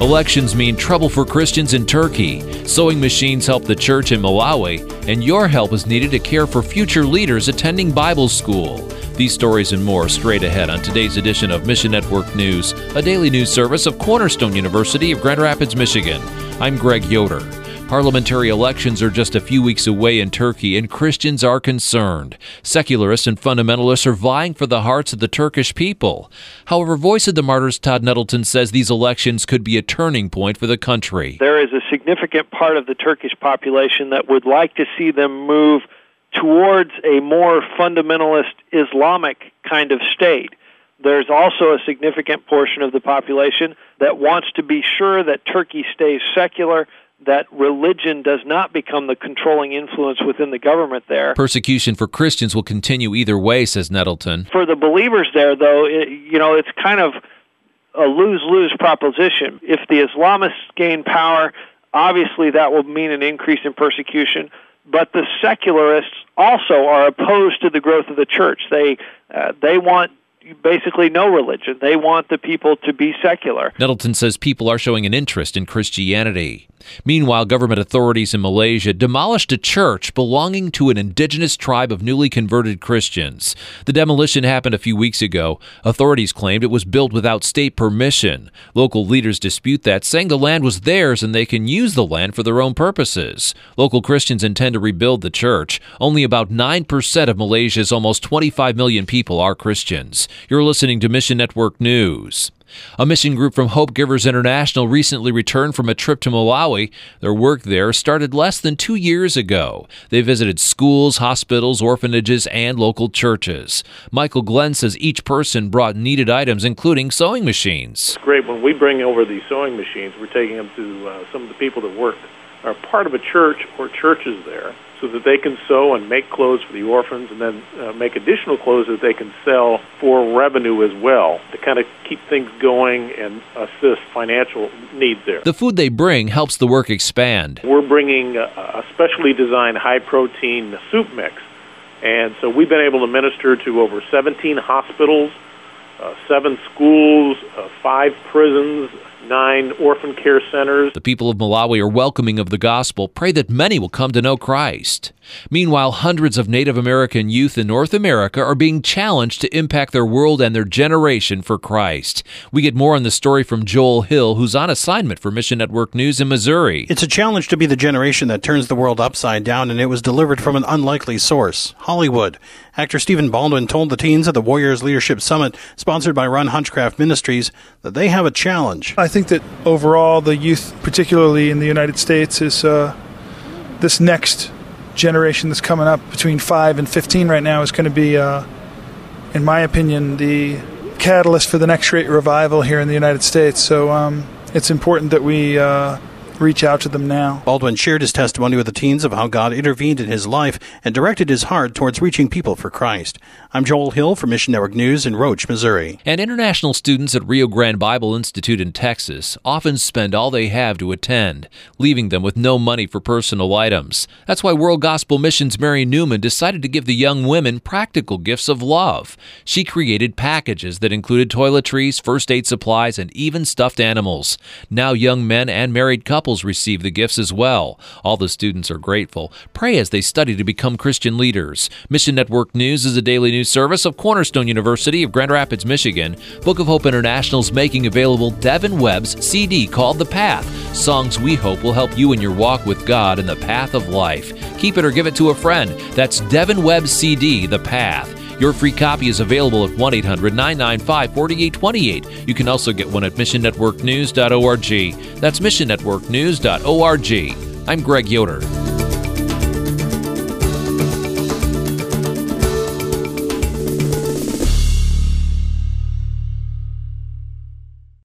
Elections mean trouble for Christians in Turkey. Sewing machines help the church in Malawi, and your help is needed to care for future leaders attending Bible school. These stories and more straight ahead on today's edition of Mission Network News, a daily news service of Cornerstone University of Grand Rapids, Michigan. I'm Greg Yoder. Parliamentary elections are just a few weeks away in Turkey, and Christians are concerned. Secularists and fundamentalists are vying for the hearts of the Turkish people. However, Voice of the Martyrs Todd Nettleton says these elections could be a turning point for the country. There is a significant part of the Turkish population that would like to see them move towards a more fundamentalist Islamic kind of state. There's also a significant portion of the population that wants to be sure that Turkey stays secular, that religion does not become the controlling influence within the government there. Persecution for Christians will continue either way, says Nettleton. For the believers there, though, it's kind of a lose-lose proposition. If the Islamists gain power, obviously that will mean an increase in persecution, but the secularists also are opposed to the growth of the church. They want basically no religion. They want the people to be secular. Nettleton says people are showing an interest in Christianity. Meanwhile, government authorities in Malaysia demolished a church belonging to an indigenous tribe of newly converted Christians. The demolition happened a few weeks ago. Authorities claimed it was built without state permission. Local leaders dispute that, saying the land was theirs and they can use the land for their own purposes. Local Christians intend to rebuild the church. Only about 9% of Malaysia's almost 25 million people are Christians. You're listening to Mission Network News. A mission group from Hope Givers International recently returned from a trip to Malawi. Their work there started less than 2 years ago. They visited schools, hospitals, orphanages, and local churches. Michael Glenn says each person brought needed items, including sewing machines. It's great. When we bring over these sewing machines, we're taking them to some of the people that are part of a church or churches there, so that they can sew and make clothes for the orphans and then make additional clothes that they can sell for revenue as well to kind of keep things going and assist financial needs there. The food they bring helps the work expand. We're bringing a specially designed high-protein soup mix, and so we've been able to minister to over 17 hospitals, 7 schools, 5 prisons, 9 orphan care centers. The people of Malawi are welcoming of the gospel. Pray that many will come to know Christ. Meanwhile, hundreds of Native American youth in North America are being challenged to impact their world and their generation for Christ. We get more on the story from Joel Hill, who's on assignment for Mission Network News in Missouri. It's a challenge to be the generation that turns the world upside down, and it was delivered from an unlikely source, Hollywood. Actor Stephen Baldwin told the teens at the Warriors Leadership Summit, sponsored by Ron Hunchcraft Ministries, that they have a challenge. I think that overall the youth, particularly in the United States, is this next generation that's coming up between 5 and 15 right now is going to be, in my opinion, the catalyst for the next great revival here in the United States. So it's important that we reach out to them now. Baldwin shared his testimony with the teens of how God intervened in his life and directed his heart towards reaching people for Christ. I'm Joel Hill for Mission Network News in Roach, Missouri. And international students at Rio Grande Bible Institute in Texas often spend all they have to attend, leaving them with no money for personal items. That's why World Gospel Mission's Mary Newman decided to give the young women practical gifts of love. She created packages that included toiletries, first aid supplies, and even stuffed animals. Now young men and married couples receive the gifts as well. All the students are grateful. Pray as they study to become Christian leaders. Mission Network News is a daily news service of Cornerstone University of Grand Rapids, Michigan. Book of Hope International's making available Devin Webb's CD called The Path. Songs we hope will help you in your walk with God in the path of life. Keep it or give it to a friend. That's Devin Webb's CD, The Path. Your free copy is available at 1-800-995-4828. You can also get one at missionnetworknews.org. That's missionnetworknews.org. I'm Greg Yoder.